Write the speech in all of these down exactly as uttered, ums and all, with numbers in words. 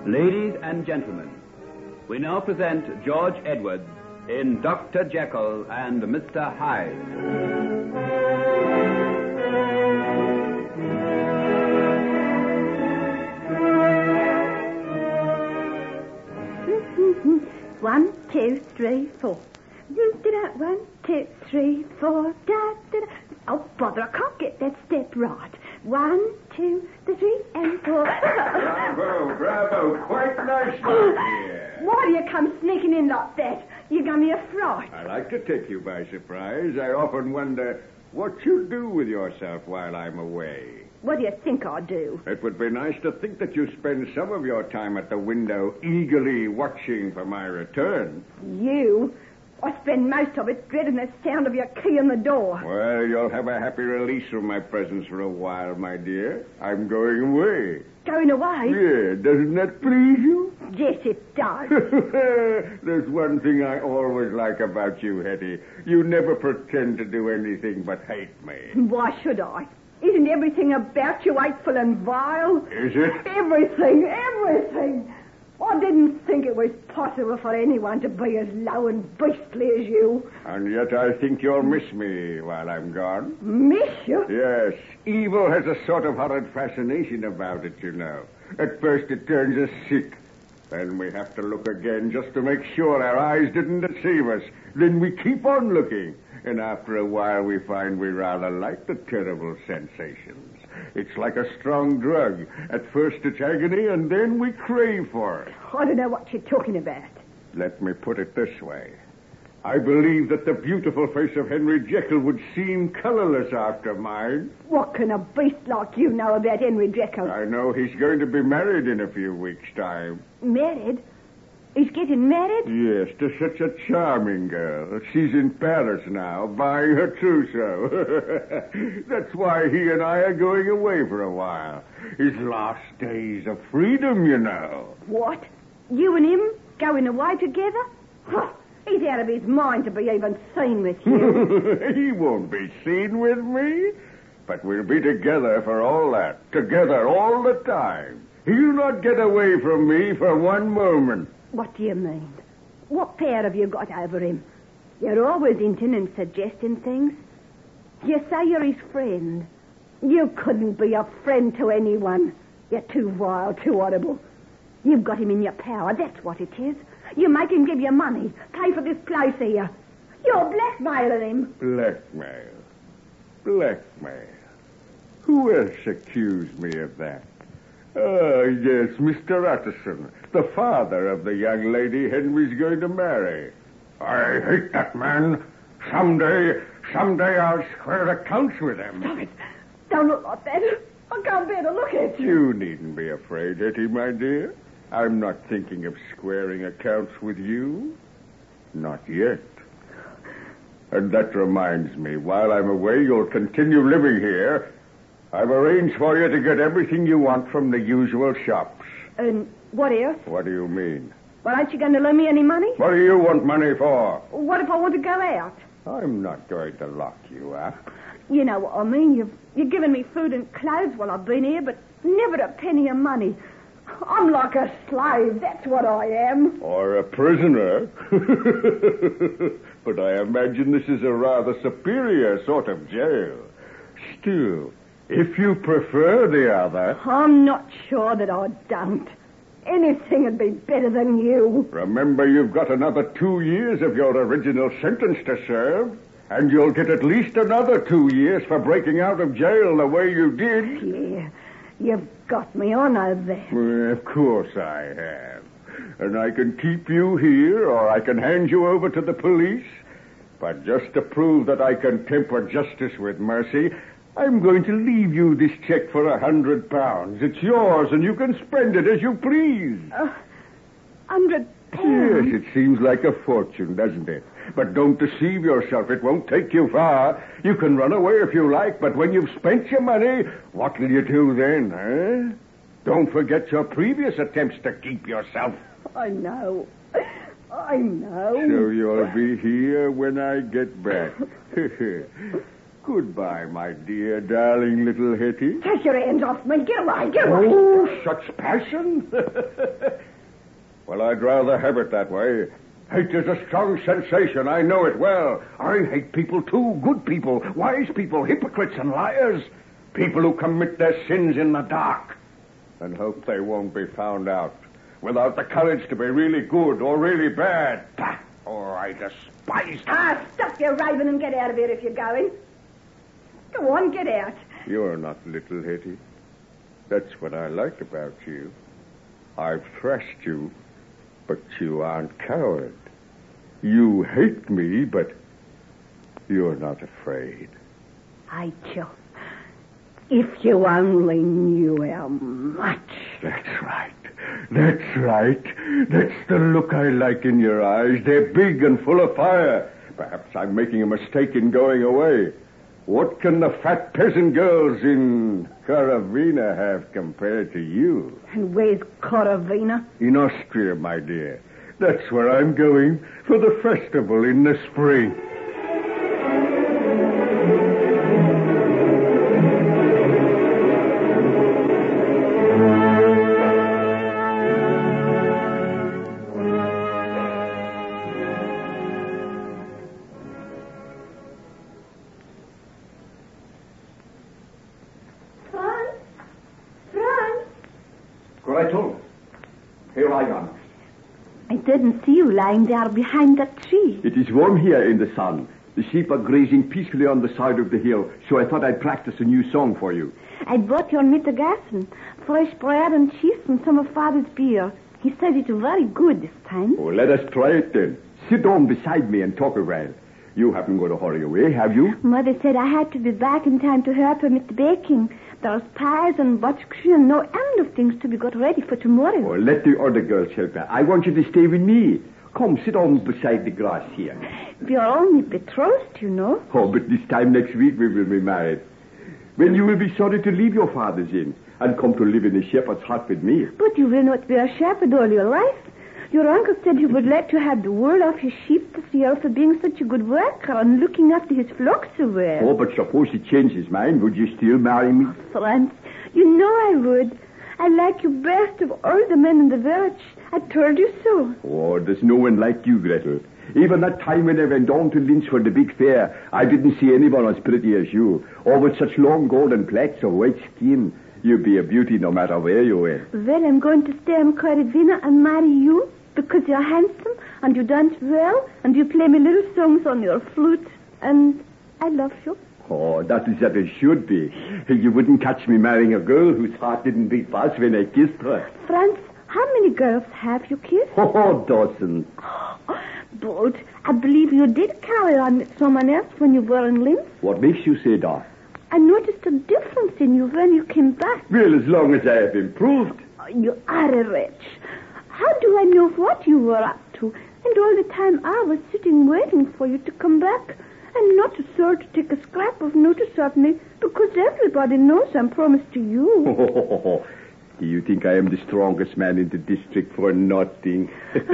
Ladies and gentlemen, we now present George Edwards in Doctor Jekyll and Mister Hyde. One, two, three, four. One, two, three, four. Da, da, da. Oh, bother, I can't get that step right. One, two, three, and four. Bravo, bravo. Quite nice, my dear. Why do you come sneaking in like that? You got me a fright. I like to take you by surprise. I often wonder what you do with yourself while I'm away. What do you think I do? It would be nice to think that you spend some of your time at the window eagerly watching for my return. You? I spend most of it dreading the sound of your key in the door. Well, you'll have a happy release from my presence for a while, my dear. I'm going away. Going away? Yeah, doesn't that please you? Yes, it does. There's one thing I always like about you, Hetty. You never pretend to do anything but hate me. Why should I? Isn't everything about you hateful and vile? Is it? Everything, everything. I didn't think it was possible for anyone to be as low and beastly as you. And yet I think you'll miss me while I'm gone. Miss you? Yes. Evil has a sort of horrid fascination about it, you know. At first it turns us sick. Then we have to look again just to make sure our eyes didn't deceive us. Then we keep on looking. And after a while we find we rather like the terrible sensations. It's like a strong drug. At first it's agony, and then we crave for it. I don't know what you're talking about. Let me put it this way. I believe that the beautiful face of Henry Jekyll would seem colorless after mine. What can a beast like you know about Henry Jekyll? I know he's going to be married in a few weeks' time. Married? He's getting married? Yes, to such a charming girl. She's in Paris now, buying her trousseau. That's why he and I are going away for a while. His last days of freedom, you know. What? You and him going away together? Huh. He's out of his mind to be even seen with you. He won't be seen with me. But we'll be together for all that. Together all the time. He'll not get away from me for one moment. What do you mean? What power have you got over him? You're always hinting and suggesting things. You say you're his friend. You couldn't be a friend to anyone. You're too vile, too horrible. You've got him in your power, that's what it is. You make him give you money, pay for this place here. You're blackmailing him. Blackmail? Blackmail? Who else accused me of that? Oh, yes, Mister Utterson, the father of the young lady Henry's going to marry. I hate that man. Someday, someday I'll square accounts with him. Stop it. Don't look like that. I can't bear to look at you. You needn't be afraid, Hetty, my dear. I'm not thinking of squaring accounts with you. Not yet. And that reminds me, while I'm away, you'll continue living here. I've arranged for you to get everything you want from the usual shops. And what else? What do you mean? Well, aren't you going to loan me any money? What do you want money for? What if I want to go out? I'm not going to lock you up. You know what I mean. You've, you've given me food and clothes while I've been here, but never a penny of money. I'm like a slave, that's what I am. Or a prisoner. But I imagine this is a rather superior sort of jail. Still, if you prefer the other... I'm not sure that I don't. Anything would be better than you. Remember, you've got another two years of your original sentence to serve. And you'll get at least another two years for breaking out of jail the way you did. Yeah, you've got me, I know that. Well, of course I have. And I can keep you here, or I can hand you over to the police. But just to prove that I can temper justice with mercy, I'm going to leave you this check for a hundred pounds. It's yours, and you can spend it as you please. A hundred pounds? Yes, it seems like a fortune, doesn't it? But don't deceive yourself. It won't take you far. You can run away if you like, but when you've spent your money, what will you do then, eh? Don't forget your previous attempts to keep yourself. I know. I know. So you'll be here when I get back. Goodbye, my dear, darling little Hetty. Take your hands off me. Get away. Get away. Oh, such passion? Well, I'd rather have it that way. Hate is a strong sensation. I know it well. I hate people too. Good people, wise people, hypocrites and liars. People who commit their sins in the dark and hope they won't be found out. Without the courage to be really good or really bad. Bah! Oh, I despise them. Ah, stop your raving and get out of here if you're going. Go on, get out. You're not little, Hetty. That's what I like about you. I've thrashed you, but you aren't coward. You hate me, but you're not afraid. I you. If you only knew how much. That's right. That's right. That's the look I like in your eyes. They're big and full of fire. Perhaps I'm making a mistake in going away. What can the fat peasant girls in Karavina have compared to you? And where's Karavina? In Austria, my dear. That's where I'm going for the festival in the spring. Didn't see you lying there behind that tree. It is warm here in the sun. The sheep are grazing peacefully on the side of the hill, so I thought I'd practice a new song for you. I brought your mittagessen, fresh bread and cheese and some of Father's beer. He said it's very good this time. Oh, let us try it then. Sit down beside me and talk a while. You haven't got to hurry away, have you? Mother said I had to be back in time to help her with the baking. There's pies and butchkri and no end of things to be got ready for tomorrow. Oh, let the other girls help her. I want you to stay with me. Come, sit down beside the grass here. We are only betrothed, you know. Oh, but this time next week we will be married. When you will be sorry to leave your father's inn and come to live in a shepherd's hut with me. But you will not be a shepherd all your life. Your uncle said he would let you have the wool off his sheep this year for being such a good worker and looking after his flock so well. Oh, but suppose he changed his mind. Would you still marry me? Oh, Franz, you know I would. I like you best of all the men in the village. I told you so. Oh, there's no one like you, Gretel. Even that time when I went down to Linz for the big fair, I didn't see anyone as pretty as you. Or with such long golden plaits of white skin. You'd be a beauty no matter where you went. Well, I'm going to stay in Karavina and marry you. Because you're handsome, and you dance well, and you play me little songs on your flute, and I love you. Oh, that is as it should be. You wouldn't catch me marrying a girl whose heart didn't beat fast when I kissed her. Franz, how many girls have you kissed? Oh, dozens. But I believe you did carry on with someone else when you were in Linz. What makes you say that? I noticed a difference in you when you came back. Well, as long as I have improved. Oh, you are a wretch. How do I know what you were up to? And all the time I was sitting waiting for you to come back. And not a soul to take a scrap of notice of me, because everybody knows I'm promised to you. Oh, do you think I am the strongest man in the district for nothing?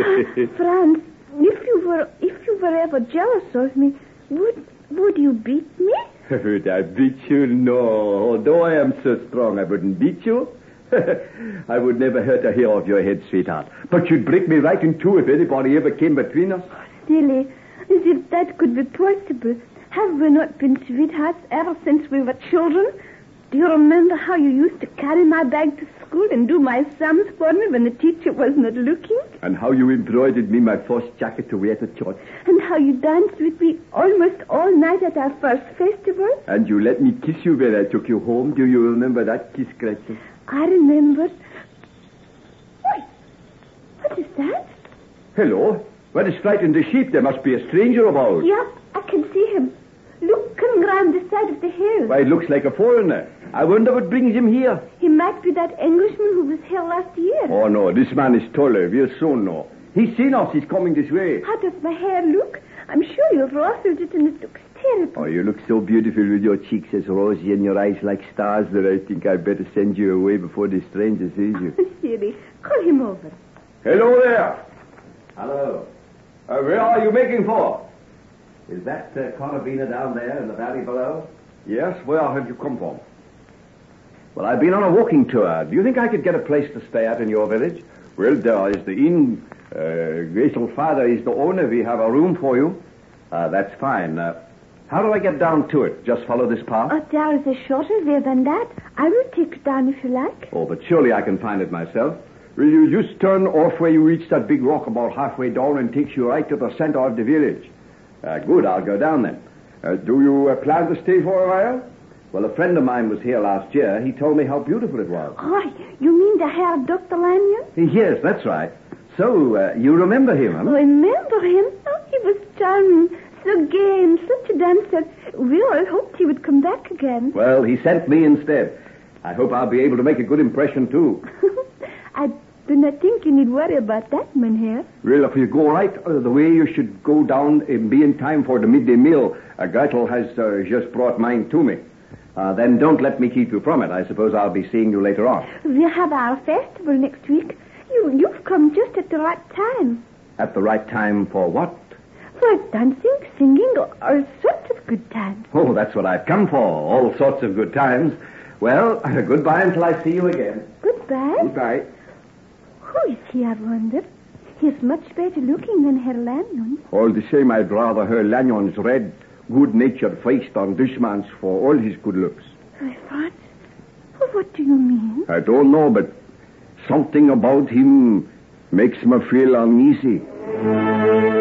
Franz, if you were if you were ever jealous of me, would would you beat me? Would I beat you? No. Although I am so strong, I wouldn't beat you. I would never hurt a hair of your head, sweetheart. But you'd break me right in two if anybody ever came between us. Silly. As if that could be possible. Have we not been sweethearts ever since we were children? Do you remember how you used to carry my bag to school and do my sums for me when the teacher was not looking? And how you embroidered me my first jacket to wear to church? And how you danced with me almost all night at our first festival? And you let me kiss you when I took you home. Do you remember that kiss, Gretchen? I remember. Wait, what is that? Hello. What has frightened the sheep? There must be a stranger about. Yep, I can see him. Look, coming round the side of the hill. Why, it looks like a foreigner. I wonder what brings him here. He might be that Englishman who was here last year. Oh, no, this man is taller. We'll soon know. He's seen us. He's coming this way. How does my hair look? I'm sure you've ruffled it and it looks terrible. Oh, you look so beautiful with your cheeks as rosy and your eyes like stars that I think I'd better send you away before the stranger sees you. Silly. Call him over. Hello there. Hello. Uh, where are you making for? Is that uh, Karavina down there in the valley below? Yes, where have you come from? Well, I've been on a walking tour. Do you think I could get a place to stay at in your village? Well, there is the inn. Uh, Gretel's father is the owner. We have a room for you. Uh, that's fine. Uh, how do I get down to it? Just follow this path? Oh, there is a shorter way than that. I will take you down if you like. Oh, but surely I can find it myself. Will you just turn off where you reach that big rock about halfway down and takes you right to the center of the village? Uh, good, I'll go down then. Uh, do you uh, plan to stay for a while? Well, a friend of mine was here last year. He told me how beautiful it was. Oh, you mean the Herr Doctor Lanyon? Yes, that's right. So, uh, you remember him, huh? Remember him? Oh, he was charming, so gay and such a dancer. We all hoped he would come back again. Well, he sent me instead. I hope I'll be able to make a good impression, too. I do not think you need worry about that, Mynheer. Well, if you go right uh, the way, you should go down and be in time for the midday meal. Uh, Gretel has uh, just brought mine to me. Uh, then don't let me keep you from it. I suppose I'll be seeing you later on. We have our festival next week. You, you've come just at the right time. At the right time for what? For dancing, singing, all sorts of good times. Oh, that's what I've come for. All sorts of good times. Well, uh, goodbye until I see you again. Goodbye. Goodbye. Who is he, I wonder? He's much better looking than Herr Lanyon. All the same, I'd rather Herr Lanyon's red, good-natured face than this man's for all his good looks. My Franz, what do you mean? I don't know, but something about him makes me feel uneasy.